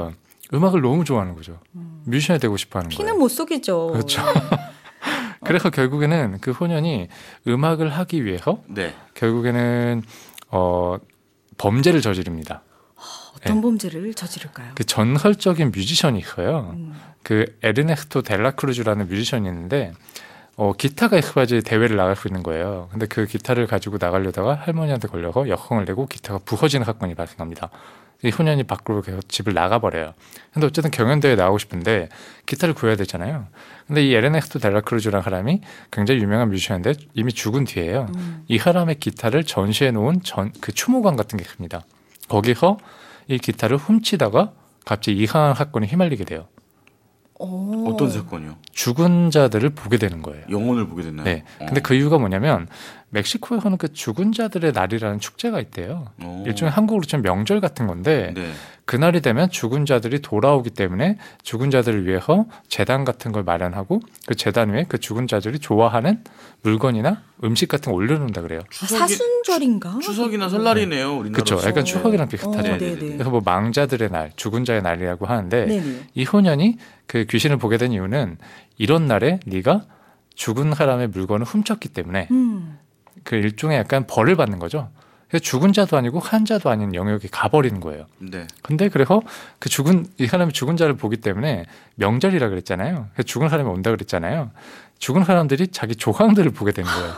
음악을 너무 좋아하는 거죠. 뮤지션이 되고 싶어하는 거예요. 피는 못 속이죠. 그렇죠. 그래서 결국에는 그 소년이 음악을 하기 위해서 네. 결국에는 어, 범죄를 저지릅니다. 어떤 네. 범죄를 저지를까요? 그 전설적인 뮤지션이 있어요. 음. 그 에르네스토 델라크루즈라는 뮤지션이 있는데 어, 기타가 여러 가지 대회를 나갈 수 있는 거예요. 근데 그 기타를 가지고 나가려다가 할머니한테 걸려서 역흥을 내고 기타가 부서지는 사건이 발생합니다. 이 소년이 밖으로 계속 집을 나가버려요. 근데 어쨌든 경연대회에 나가고 싶은데 기타를 구해야 되잖아요. 근데 이 에르네스토 델라크루즈라는 사람이 굉장히 유명한 뮤지션인데 이미 죽은 뒤에요. 음. 이 사람의 기타를 전시해 놓은 전, 그 추모관 같은 게 있습니다. 거기서 이 기타를 훔치다가 갑자기 이상한 사건에 휘말리게 돼요. 오. 어떤 사건이요? 죽은 자들을 보게 되는 거예요. 영혼을 보게 됐나요? 네. 어. 근데 그 이유가 뭐냐면 멕시코에서는 그 죽은 자들의 날이라는 축제가 있대요. 어. 일종의 한국으로 치면 명절 같은 건데 네. 그날이 되면 죽은 자들이 돌아오기 때문에 죽은 자들을 위해서 재단 같은 걸 마련하고 그 재단 위에 그 죽은 자들이 좋아하는 물건이나 음식 같은 거 올려놓는다 그래요. 추석이, 사순절인가? 추석이나 설날이네요. 우리나라. 그렇죠. 약간 추석이랑 어, 비슷하죠. 네네. 그래서 뭐 망자들의 날, 죽은 자의 날이라고 하는데 네네. 이 소년이 그 귀신을 보게 된 이유는 이런 날에 네가 죽은 사람의 물건을 훔쳤기 때문에 음. 그 일종의 약간 벌을 받는 거죠. 그래서 죽은 자도 아니고 한자도 아닌 영역에 가버리는 거예요. 네. 근데 그래서 그 죽은 이 사람이 죽은 자를 보기 때문에 명절이라 그랬잖아요. 그래서 죽은 사람이 온다 그랬잖아요. 죽은 사람들이 자기 조상들을 보게 된 거예요.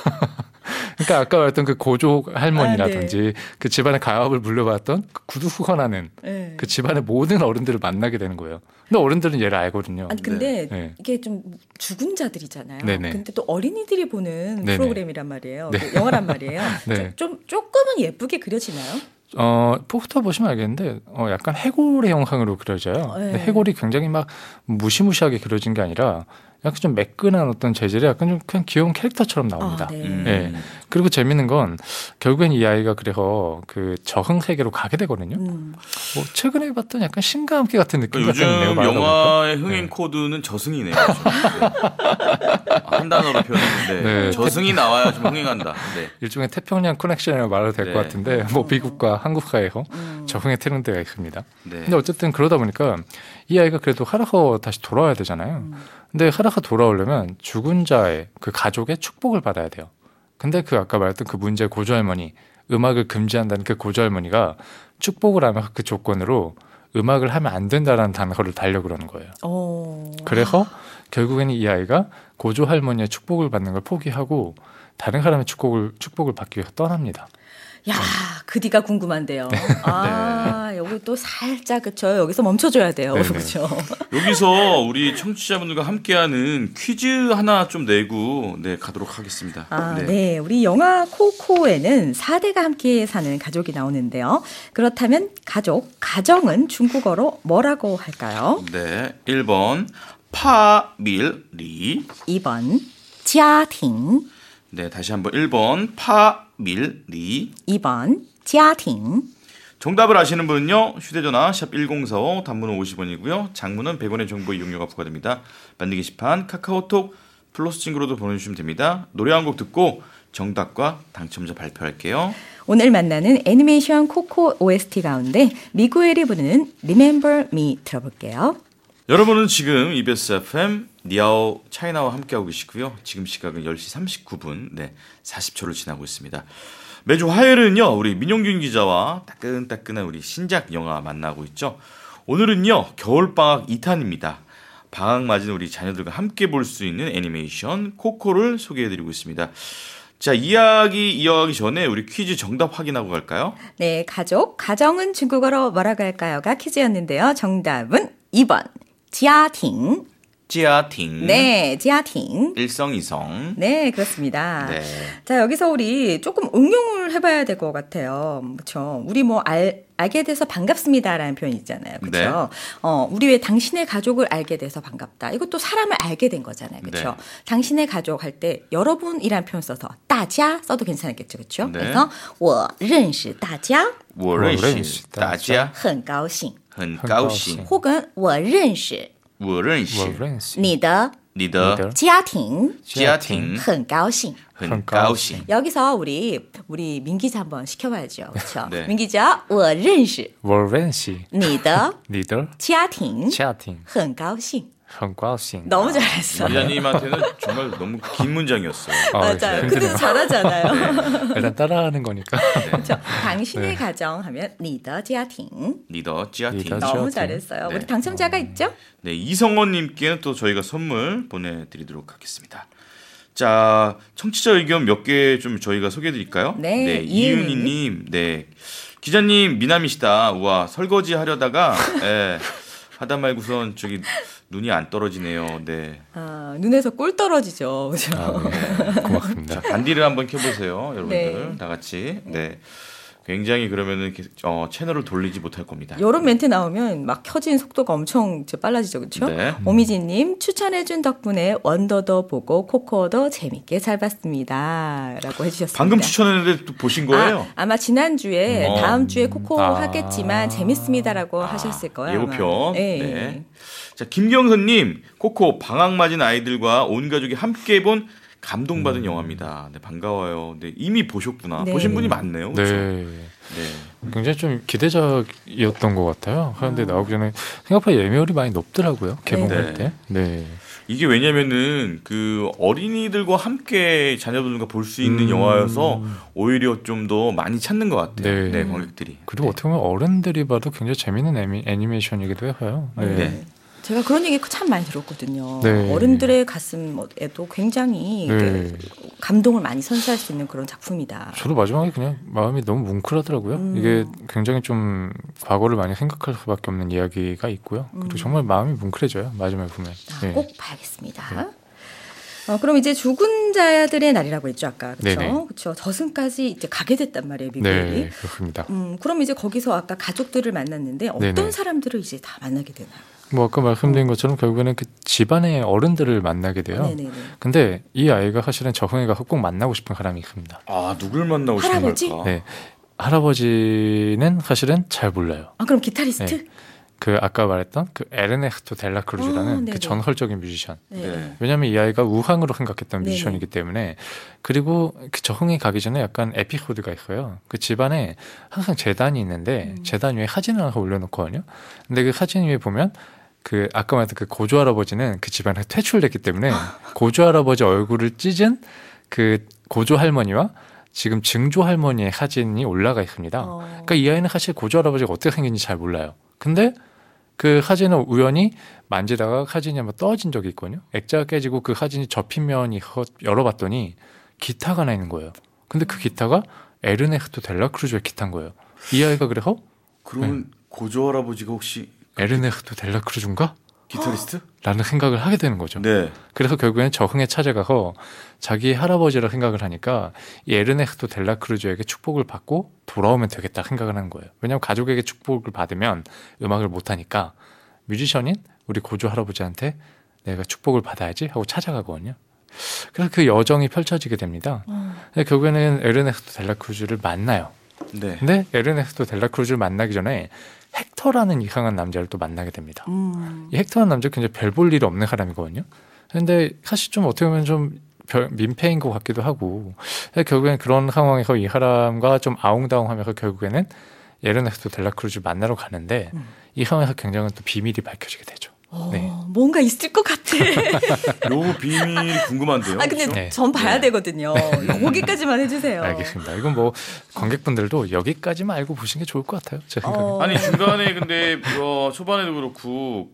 그러니까 아까 말했던 그 고조 할머니라든지 아, 네. 그 집안의 가업을 물려받았던 그 구두후건하는 네. 그 집안의 모든 어른들을 만나게 되는 거예요. 근데 어른들은 얘를 알거든요. 아니 근데 네. 이게 좀 죽은 자들이잖아요. 네네. 근데 또 어린이들이 보는 네네. 프로그램이란 말이에요. 네. 그 영화란 말이에요. 네. 좀 조금은 예쁘게 그려지나요? 어, 포스터 보시면 알겠는데, 어, 약간 해골의 형상으로 그려져요. 네. 근데 해골이 굉장히 막 무시무시하게 그려진 게 아니라, 약간 좀 매끈한 어떤 재질의 약간 좀 그냥 귀여운 캐릭터처럼 나옵니다. 아, 네. 음. 네. 그리고 재밌는 건, 결국엔 이 아이가 그래서 그 저흥 세계로 가게 되거든요. 음. 뭐, 최근에 봤던 약간 신과 함께 같은 느낌 그러니까 같네요. 요즘 말하다 영화의 보니까. 흥행 네. 코드는 저승이네요. 네. 한 단어로 표현했는데 네. 저승이 나와야 좀 흥행한다. 네. 일종의 태평양 커넥션이라고 말해도 될 것 네. 같은데, 뭐, 미국과 한국 사이에서 음. 저흥의 트렌드가 있습니다. 네. 근데 어쨌든 그러다 보니까 이 아이가 그래도 하라가 다시 돌아와야 되잖아요. 음. 근데 하라가 돌아오려면 죽은 자의 그 가족의 축복을 받아야 돼요. 근데 그 아까 말했던 그 문제의 고조할머니, 음악을 금지한다는 그 고조할머니가 축복을 하면 그 조건으로 음악을 하면 안 된다라는 단어를 달려 그러는 거예요. 어. 그래서 결국에는 이 아이가 고조할머니의 축복을 받는 걸 포기하고 다른 사람의 축복을 축복을 받기 위해서 떠납니다. 야, 그 뒤가 궁금한데요. 아, 여기 또 살짝 그쵸. 여기서 멈춰줘야 돼요. 네네. 그렇죠. 여기서 우리 청취자분들과 함께하는 퀴즈 하나 좀 내고 네 가도록 하겠습니다. 아, 네. 우리 영화 코코에는 사 대가 함께 사는 가족이 나오는데요. 그렇다면 가족, 가정은 중국어로 뭐라고 할까요? 네. 일 번 파밀리. 이 번家庭, 네, 다시 한번 일 번 파밀리. 이 번家庭. 정답을 아시는 분은요. 휴대전화 샵 일공사오 단문은 오십 원이고요. 장문은 백 원의 정보 이용료가 부과됩니다. 만들 게시판 카카오톡 플러스 친구로도 보내주시면 됩니다. 노래 한 곡 듣고 정답과 당첨자 발표할게요. 오늘 만나는 애니메이션 코코 오에스티 가운데 미구엘이 부르는 Remember Me 들어볼게요. 여러분은 지금 이비에스 에프엠 니아오 차이나와 함께하고 계시고요. 지금 시각은 열 시 삼십구 분 네, 사십 초를 지나고 있습니다. 매주 화요일은요. 우리 민용균 기자와 따끈따끈한 우리 신작 영화 만나고 있죠. 오늘은요. 겨울방학 이 탄입니다. 방학 맞은 우리 자녀들과 함께 볼 수 있는 애니메이션 코코를 소개해드리고 있습니다. 자, 이야기 이어가기 전에 우리 퀴즈 정답 확인하고 갈까요? 네, 가족, 가정은 중국어로 뭐라고 할까요가 퀴즈였는데요. 정답은 이 번家庭. 지아팅. 네,家庭. 일성이성. 네, 그렇습니다. 네. 자, 여기서 우리 조금 응용을 해봐야 될 것 같아요. 그렇죠. 우리 뭐 알, 알게 돼서 반갑습니다라는 표현 있잖아요. 그렇죠. 네. 어, 우리 왜 당신의 가족을 알게 돼서 반갑다. 이것도 사람을 알게 된 거잖아요. 그렇죠. 네. 당신의 가족 할 때 여러분이라는 표현 써서 大家 써도 괜찮겠죠. 그렇죠. 네. 그래서 我认识大家我认识大家很高兴很高兴或跟我认识我认识你的你的家庭家庭很高兴很很高兴. 여기서 우리 우리 민 기자 한번 시켜봐야죠. 그렇죠? 네. 민 기자, 我认识我认识你的你的家庭家庭很高兴. 很高兴. 너무 잘했어. 기자님한테는 정말 너무 긴 문장이었어요. 아, 맞아요. 근데 힘드네요. 잘하잖아요. 일단 따라하는 거니까. 그렇죠. 당신의 네. 가정 하면 你的家庭. 리더 지아팅. 리더 너무 지아팅. 잘했어요. 네. 우리 당첨자가 있죠? 네, 이성원님께는 또 저희가 선물 보내드리도록 하겠습니다. 자, 청취자 의견 몇 개 좀 저희가 소개해드릴까요? 네, 이은희님, 네, 기자님 미남이시다. 우와, 설거지 하려다가 예, 하다 말고선 저기 눈이 안 떨어지네요. 네, 아, 눈에서 꿀 떨어지죠. 그죠? 아, 네. 고맙습니다. 반디를 한번 켜보세요, 여러분들. 네. 다 같이. 네, 굉장히 그러면은 어, 채널을 돌리지 못할 겁니다. 이런 멘트 나오면 막 켜진 속도가 엄청 이제 빨라지죠. 그렇죠? 네. 오미진님 추천해준 덕분에 원더더 보고 코코더 재밌게 잘 봤습니다. 라고 해주셨습니다. 방금 추천했는데 또 보신 거예요? 아, 아마 지난주에 음. 다음 주에 코코 아. 하겠지만 재밌습니다라고 하셨을 거예요. 아마. 예고편. 네. 네. 자, 김경선님, 코코 방학 맞은 아이들과 온 가족이 함께 본 감동받은 영화입니다. 네, 반가워요. 네, 이미 보셨구나. 네. 보신 분이 많네요. 그렇죠? 네. 네. 굉장히 좀 기대작이었던 것 같아요. 그런데 음. 나오기 전에 생각보다 예매율이 많이 높더라고요. 개봉할 네. 때. 네. 이게 왜냐면은 그 어린이들과 함께 자녀들과 볼 수 있는 음. 영화여서 오히려 좀 더 많이 찾는 것 같아요. 네. 네, 관객들이. 그리고 네. 어떻게 보면 어른들이 봐도 굉장히 재밌는 애니, 애니메이션이기도 해요. 네. 네. 제가 그런 얘기 참 많이 들었거든요. 네. 어른들의 가슴에도 굉장히 네. 감동을 많이 선사할 수 있는 그런 작품이다. 저도 마지막에 그냥 마음이 너무 뭉클하더라고요. 음. 이게 굉장히 좀 과거를 많이 생각할 수밖에 없는 이야기가 있고요. 그리고 음. 정말 마음이 뭉클해져요. 마지막에 보면. 아, 네. 꼭 봐야겠습니다. 어, 그럼 이제 죽은 자들의 날이라고 했죠 아까. 네네. 그렇죠. 그렇죠. 저승까지 이제 가게 됐단 말이에요, 미국이. 네, 그렇습니다. 음, 그럼 이제 거기서 아까 가족들을 만났는데 어떤 네네. 사람들을 이제 다 만나게 되나요? 뭐 아까 말씀드린 것처럼 결국에는 그 집안의 어른들을 만나게 돼요. 네네네. 근데 이 아이가 사실은 적응이가 꼭 만나고 싶은 사람이 있습니다. 아, 누굴 만나고 싶은 할아버지? 걸까? 네. 할아버지는 사실은 잘 몰라요. 아 그럼 기타리스트? 네. 그 아까 말했던 그 에르네스토 델라크루즈라는 아, 네네. 그 전설적인 뮤지션. 네. 네. 왜냐하면 이 아이가 우항으로 생각했던 네네. 뮤지션이기 때문에. 그리고 그 적응이 가기 전에 약간 에피소드가 있어요. 그 집안에 항상 재단이 있는데 음. 재단 위에 사진을 하나 올려놓거든요. 근데 그 사진 위에 보면 그 아까 말했던 그 고조 할아버지는 그 집안에 퇴출됐기 때문에 고조 할아버지 얼굴을 찢은 그 고조 할머니와 지금 증조 할머니의 사진이 올라가 있습니다. 어. 그러니까 이 아이는 사실 고조 할아버지가 어떻게 생긴지 잘 몰라요. 근데 그 사진을 우연히 만지다가 사진이 한번 떨어진 적이 있거든요. 액자가 깨지고 그 사진이 접힌 면이 열어봤더니 기타가 하나 있는 거예요. 근데 그 기타가 에르네스토 델라크루즈의 기타인 거예요. 이 아이가 그래서 그러면 고조 할아버지가 혹시 에르네스토 델라크루즈인가? 기타리스트? 라는 생각을 하게 되는 거죠. 네. 그래서 결국엔 적응에 찾아가서 자기 할아버지라 생각을 하니까 이 에르네스토 델라크루즈에게 축복을 받고 돌아오면 되겠다 생각을 하는 거예요. 왜냐하면 가족에게 축복을 받으면 음악을 못하니까 뮤지션인 우리 고조 할아버지한테 내가 축복을 받아야지 하고 찾아가거든요. 그래서 그 여정이 펼쳐지게 됩니다. 음. 근데 결국에는 에르네스토 델라크루즈를 만나요. 네. 근데 에르네스토 델라크루즈를 만나기 전에 헥터라는 이상한 남자를 또 만나게 됩니다. 음. 이 헥터라는 남자 굉장히 별 볼 일이 없는 사람이거든요. 근데 사실 좀 어떻게 보면 좀 별, 민폐인 것 같기도 하고 결국엔 그런 상황에서 이 사람과 좀 아웅다웅하면서 결국에는 에르네스토 델라크루즈 만나러 가는데 음. 이 상황에서 굉장한 또 비밀이 밝혀지게 되죠. 어, 네. 뭔가 있을 것 같아. 요 비밀이 궁금한데요. 아 근데 네. 전 봐야 네. 되거든요. 거기까지만 해주세요. 알겠습니다. 이건 뭐 관객분들도 여기까지만 알고 보시는 게 좋을 것 같아요. 제 생각에. 어. 아니 중간에 근데 어, 초반에도 그렇고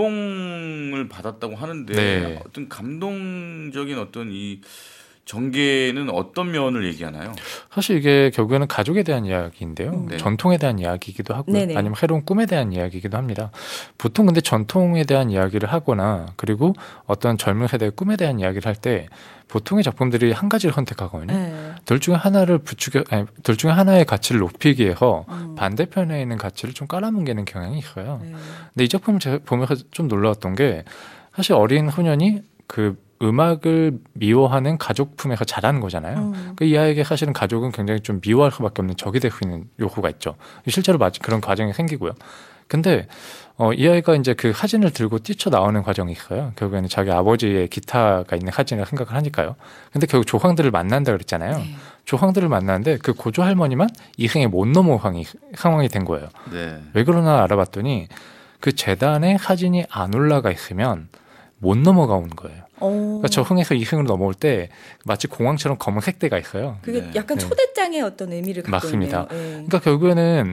감동을 받았다고 하는데 네. 어떤 감동적인 어떤 이 전개는 어떤 면을 얘기하나요? 사실 이게 결국에는 가족에 대한 이야기인데요. 음. 네. 전통에 대한 이야기이기도 하고요. 네네. 아니면 새로운 꿈에 대한 이야기이기도 합니다. 보통 근데 전통에 대한 이야기를 하거나 그리고 어떤 젊은 세대의 꿈에 대한 이야기를 할 때 보통의 작품들이 한 가지를 선택하거든요. 네. 둘 중에 하나를 부추겨, 아니, 둘 중에 하나의 가치를 높이기 위해서 음. 반대편에 있는 가치를 좀 깔아뭉개는 경향이 있어요. 네. 근데 이 작품을 제가 보면서 좀 놀라웠던 게 사실 어린 소년이 그 음악을 미워하는 가족품에서 자라는 거잖아요. 음. 그 이 아이에게 사실은 가족은 굉장히 좀 미워할 수밖에 없는 적이 될 수 있는 요소가 있죠. 실제로 맞 그런 과정이 생기고요. 근데 어, 이 아이가 이제 그 하진을 들고 뛰쳐나오는 과정이 있어요. 결국에는 자기 아버지의 기타가 있는 하진을 생각을 하니까요. 근데 결국 조황들을 만난다 그랬잖아요. 네. 조황들을 만나는데 그 고조 할머니만 이승에 못 넘어가는 상황이 된 거예요. 네. 왜 그러나 알아봤더니 그 재단에 하진이 안 올라가 있으면 못 넘어가는 거예요. 오. 그러니까 저 흥에서 이 흥으로 넘어올 때 마치 공항처럼 검은색 대가 있어요. 그게 네. 약간 네. 초대장의 어떤 의미를 갖고 맞습니다. 있네요. 네. 그러니까 결국에는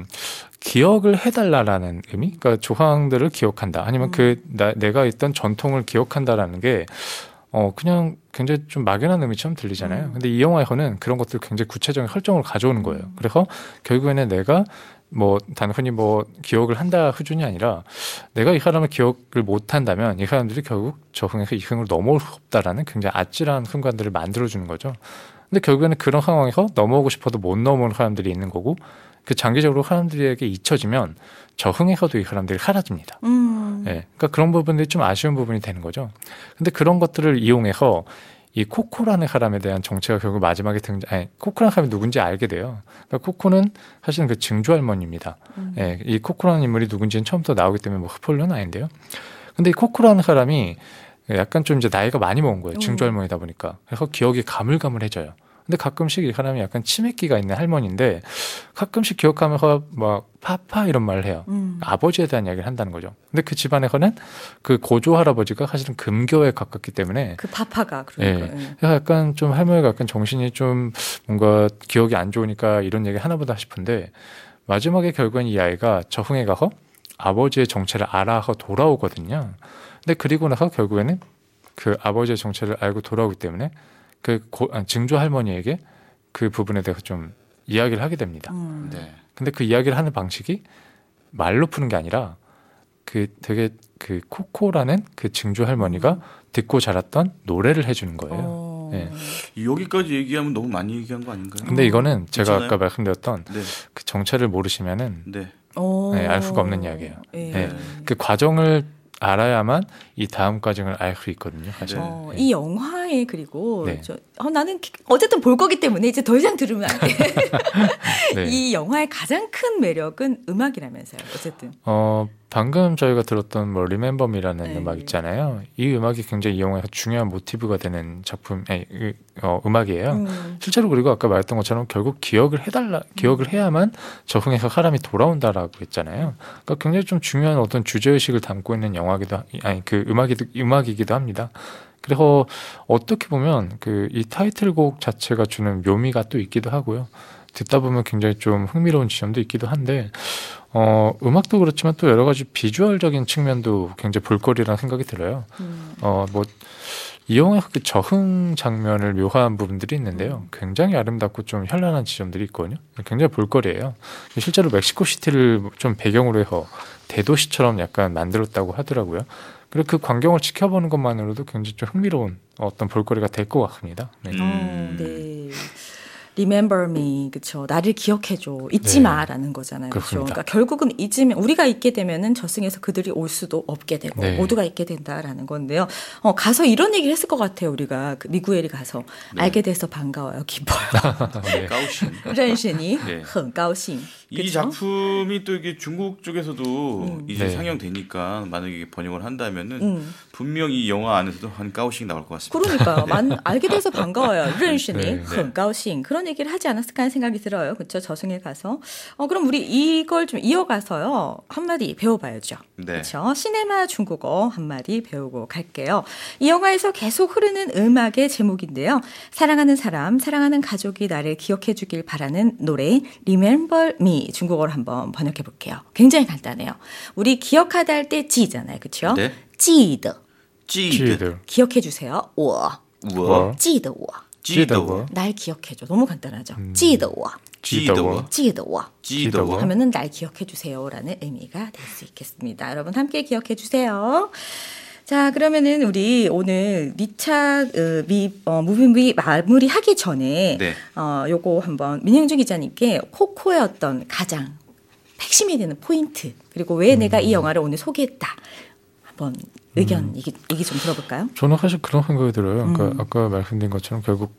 기억을 해달라라는 의미, 그러니까 조항들을 기억한다, 아니면 음. 그 나, 내가 있던 전통을 기억한다라는 게 어, 그냥 굉장히 좀 막연한 의미처럼 들리잖아요. 음. 근데 이 영화에서는 그런 것들 굉장히 구체적인 설정을 가져오는 거예요. 그래서 결국에는 내가 뭐 단순히 뭐 기억을 한다 수준이 아니라 내가 이 사람을 기억을 못 한다면 이 사람들이 결국 저 흥에서 이 흥을 넘어올 수 없다라는 굉장히 아찔한 순간들을 만들어주는 거죠. 근데 결국에는 그런 상황에서 넘어오고 싶어도 못 넘어오는 사람들이 있는 거고, 그 장기적으로 사람들에게 잊혀지면 저 흥에서도 이 사람들이 사라집니다. 음. 예, 그러니까 그런 부분들이 좀 아쉬운 부분이 되는 거죠. 근데 그런 것들을 이용해서 이 코코라는 사람에 대한 정체가 결국 마지막에 등장, 아니, 코코라는 사람이 누군지 알게 돼요. 그러니까 코코는 사실은 그 증조 할머니입니다. 음. 예, 이 코코라는 인물이 누군지는 처음부터 나오기 때문에 뭐 스포일러는 아닌데요. 근데 이 코코라는 사람이 약간 좀 이제 나이가 많이 먹은 거예요. 증조 할머니다 보니까. 그래서 기억이 가물가물해져요. 근데 가끔씩 이 사람이 약간 치매기가 있는 할머니인데 가끔씩 기억하면서 막 파파 이런 말을 해요. 음. 아버지에 대한 이야기를 한다는 거죠. 근데 그 집안에서는 그 고조 할아버지가 사실은 금교에 가깝기 때문에 그 파파가 그러니까. 예. 예. 그래서 약간 좀 할머니가 약간 정신이 좀 뭔가 기억이 안 좋으니까 이런 얘기 하나보다 싶은데, 마지막에 결국엔 이 아이가 저흥에 가서 아버지의 정체를 알아서 돌아오거든요. 근데 그리고 나서 결국에는 그 아버지의 정체를 알고 돌아오기 때문에 그 고, 아니, 증조 할머니에게 그 부분에 대해서 좀 이야기를 하게 됩니다. 음. 네. 근데 그 이야기를 하는 방식이 말로 푸는 게 아니라 그 되게 그 코코라는 그 증조 할머니가 듣고 자랐던 노래를 해주는 거예요. 어. 예. 여기까지 얘기하면 너무 많이 얘기한 거 아닌가요? 근데 이거는 제가 괜찮아요? 아까 말씀드렸던 네. 그 정체를 모르시면은 네. 어. 네, 알 수가 없는 이야기예요. 예. 네. 그 과정을 알아야만 이 다음 과정을 알 수 있거든요. 사실. 어, 네. 이 영화에 그리고 네. 저, 어, 나는 기- 어쨌든 볼 거기 때문에 이제 더 이상 들으면 안 돼. 네. 이 영화의 가장 큰 매력은 음악이라면서요. 어쨌든. 어, 방금 저희가 들었던 뭐 Remember Me라는 네. 음악 있잖아요. 이 음악이 굉장히 이 영화에서 중요한 모티브가 되는 작품, 아니, 그, 어, 음악이에요. 음. 실제로 그리고 아까 말했던 것처럼 결국 기억을 해달라, 기억을 해야만 적응해서 사람이 돌아온다라고 했잖아요. 그러니까 굉장히 좀 중요한 어떤 주제의식을 담고 있는 영화기도, 하- 아니, 그 음악이, 음악이기도 합니다. 그래서 어떻게 보면 그 이 타이틀곡 자체가 주는 묘미가 또 있기도 하고요. 듣다 보면 굉장히 좀 흥미로운 지점도 있기도 한데, 어, 음악도 그렇지만 또 여러 가지 비주얼적인 측면도 굉장히 볼거리라는 생각이 들어요. 음. 어, 뭐, 이 영화에서 그 저흥 장면을 묘사한 부분들이 있는데요. 굉장히 아름답고 좀 현란한 지점들이 있거든요. 굉장히 볼거리예요. 실제로 멕시코 시티를 좀 배경으로 해서 대도시처럼 약간 만들었다고 하더라고요. 그리고 그 광경을 지켜보는 것만으로도 굉장히 좀 흥미로운 어떤 볼거리가 될 것 같습니다. 네. 음. 어, 네. Remember me, 그쵸. 나를 기억해줘. 잊지 네. 마라는 거잖아요. 그쵸. 그렇습니다. 그러니까 결국은 잊으면, 우리가 잊게 되면은 저승에서 그들이 올 수도 없게 되고, 네. 모두가 잊게 된다라는 건데요. 어, 가서 이런 얘기를 했을 것 같아요. 우리가. 그 미구엘이 가서. 네. 알게 돼서 반가워요. 기뻐요. 네. 까우신. 认识你 네. 很高兴. 이 그쵸? 작품이 또 이게 중국 쪽에서도 음. 이제 네. 상영되니까 만약에 번역을 한다면은 음. 분명히 이 영화 안에서도 한 까우씩 나올 것 같습니다. 그러니까요. 만, 알게 돼서 반가워요. 认识你 네. 很高兴. 그런 얘기를 하지 않았을까 하는 생각이 들어요. 그렇죠. 저승에 가서. 어, 그럼 우리 이걸 좀 이어가서요. 한마디 배워봐야죠. 네. 그렇죠. 시네마 중국어 한마디 배우고 갈게요. 이 영화에서 계속 흐르는 음악의 제목인데요. 사랑하는 사람, 사랑하는 가족이 나를 기억해 주길 바라는 노래 Remember Me 중국어로 한번 번역해 볼게요. 굉장히 간단해요. 우리 기억하다 할 때 지잖아요. 그렇죠? 네. 记得 찌드. 찌드. 기억해 주세요. 我 우와. 记得我 찌더워. 날 기억해줘. 너무 간단하죠. 记得我 찌더워. 记得我 찌더워. 하면은 날 기억해 주세요라는 의미가 될 수 있겠습니다. 여러분 함께 기억해 주세요. 자, 그러면은 우리 오늘 미차 어, 미 어, 무비무비 마무리하기 전에 네. 어 요거 한번 민영주 기자님께 코코의 어떤 가장 핵심이 되는 포인트 그리고 왜 내가 이 영화를 오늘 소개했다 한번 의견 얘기, 얘기 좀 들어볼까요? 저는 사실 그런 생각이 들어요. 그러니까 음. 아까 말씀드린 것처럼 결국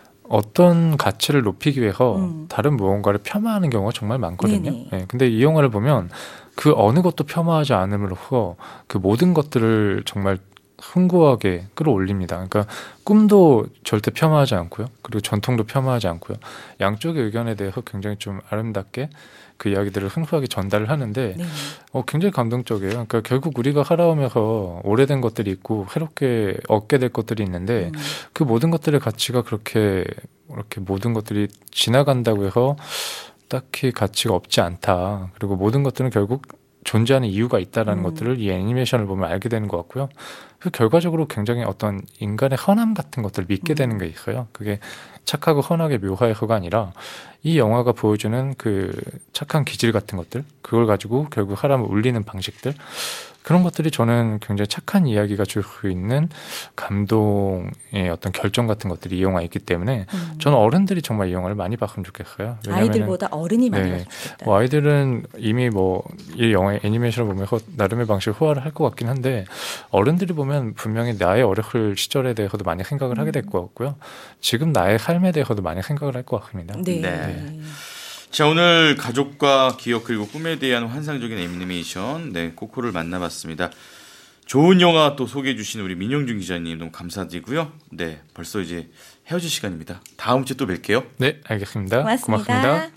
어떤 가치를 높이기 위해서 음. 다른 무언가를 폄하하는 경우가 정말 많거든요. 네네. 예, 근데 이 영화를 보면 그 어느 것도 폄하하지 않음으로써 그 모든 것들을 정말 풍부하게 끌어올립니다. 그러니까 꿈도 절대 폄하하지 않고요. 그리고 전통도 폄하하지 않고요. 양쪽의 의견에 대해서 굉장히 좀 아름답게 그 이야기들을 풍부하게 전달을 하는데 네. 어, 굉장히 감동적이에요. 그러니까 결국 우리가 살아오면서 오래된 것들이 있고 새롭게 얻게 될 것들이 있는데 음. 그 모든 것들의 가치가 그렇게 이렇게 모든 것들이 지나간다고 해서 딱히 가치가 없지 않다. 그리고 모든 것들은 결국 존재하는 이유가 있다라는 음. 것들을 이 애니메이션을 보면 알게 되는 것 같고요. 그 결과적으로 굉장히 어떤 인간의 선함 같은 것들을 믿게 되는 게 있어요. 그게 착하고 선하게 묘사해서가 아니라 이 영화가 보여주는 그 착한 기질 같은 것들, 그걸 가지고 결국 사람을 울리는 방식들, 그런 것들이 저는 굉장히 착한 이야기가 줄 수 있는 감동의 어떤 결정 같은 것들이 이 영화에 있기 때문에 음. 저는 어른들이 정말 이 영화를 많이 봤으면 좋겠어요. 왜냐면은 아이들보다 어른이 많이 네. 봤으면 좋겠다. 뭐 아이들은 이미 뭐 이 영화의 애니메이션을 보면서 나름의 방식으로 호화를 할 것 같긴 한데 어른들이 보면 분명히 나의 어렸을 시절에 대해서도 많이 생각을 하게 될 것 같고요. 지금 나의 삶에 대해서도 많이 생각을 할 것 같습니다. 네. 네. 자, 오늘 가족과 기억 그리고 꿈에 대한 환상적인 애니메이션 네, 코코를 만나봤습니다. 좋은 영화 또 소개해 주신 우리 민영준 기자님 너무 감사드리고요. 네, 벌써 이제 헤어질 시간입니다. 다음 주에 또 뵐게요. 네, 알겠습니다. 고맙습니다. 고맙습니다.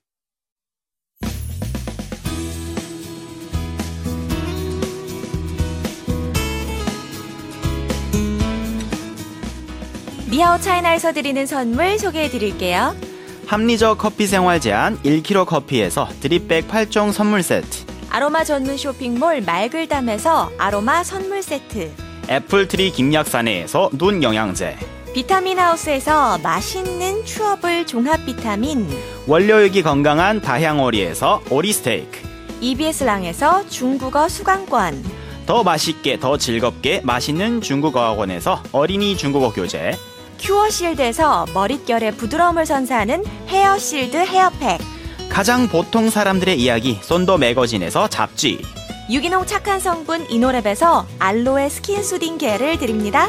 니하오 차이나에서 드리는 선물 소개해 드릴게요. 합리적 커피 생활 제한 일 킬로그램 커피에서 드립백 팔 종 선물 세트, 아로마 전문 쇼핑몰 말글담에서 아로마 선물 세트, 애플트리 김약사내에서 눈 영양제, 비타민 하우스에서 맛있는 추어블 종합 비타민, 원료육이 건강한 다향오리에서 오리 스테이크, 이비에스 랑에서 중국어 수강권, 더 맛있게 더 즐겁게 맛있는 중국어 학원에서 어린이 중국어 교재, 큐어실드에서 머릿결의 부드러움을 선사하는 헤어실드 헤어팩, 가장 보통 사람들의 이야기 쏜더 매거진에서 잡지, 유기농 착한 성분 이노랩에서 알로에 스킨 수딩 겔을 드립니다.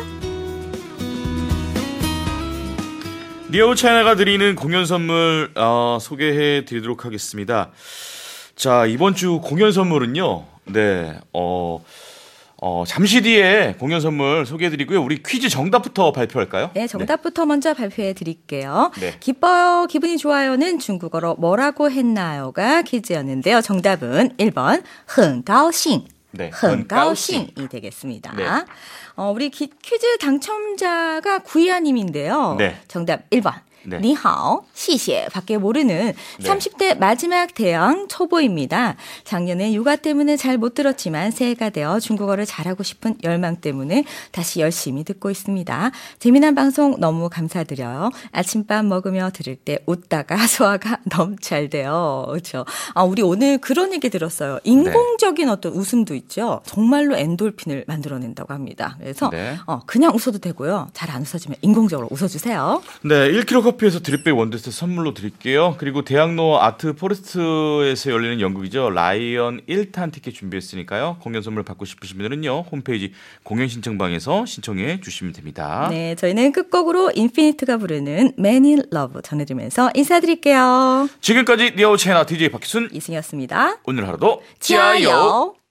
리오 차이나가 드리는 공연 선물 어, 소개해 드리도록 하겠습니다. 자, 이번 주 공연 선물은요. 네. 어, 어, 잠시 뒤에 공연 선물 소개해 드리고요. 우리 퀴즈 정답부터 발표할까요? 네, 정답부터 먼저 발표해 드릴게요. 네. 기뻐요, 기분이 좋아요는 중국어로 뭐라고 했나요가 퀴즈였는데요. 정답은 일 번, 很高兴. 네. 很高兴이 되겠습니다. 네. 어, 우리 기, 퀴즈 당첨자가 구이아님인데요. 네. 정답 일 번. 네. 니하오, 시시에 밖에 모르는 네. 삼십 대 마지막 대학 초보입니다. 작년에 육아 때문에 잘 못 들었지만 새해가 되어 중국어를 잘하고 싶은 열망 때문에 다시 열심히 듣고 있습니다. 재미난 방송 너무 감사드려요. 아침밥 먹으며 들을 때 웃다가 소화가 너무 잘 돼요. 그렇죠. 아, 우리 오늘 그런 얘기 들었어요. 인공적인 네. 어떤 웃음도 있죠. 정말로 엔돌핀을 만들어낸다고 합니다. 그래서 네. 어, 그냥 웃어도 되고요. 잘 안 웃어지면 인공적으로 웃어주세요. 네, 일 킬로그램 커피에서 드립백 원더세트 선물로 드릴게요. 그리고 대학로 아트 포레스트에서 열리는 연극이죠. 라이언 일 탄 티켓 준비했으니까요. 공연 선물 받고 싶으신 분들은요. 홈페이지 공연 신청방에서 신청해 주시면 됩니다. 네, 저희는 끝곡으로 인피니트가 부르는 Man in Love 전해드리면서 인사드릴게요. 지금까지 니아오 차이나 디제이 박희순 이승이었습니다. 오늘 하루도 지아요.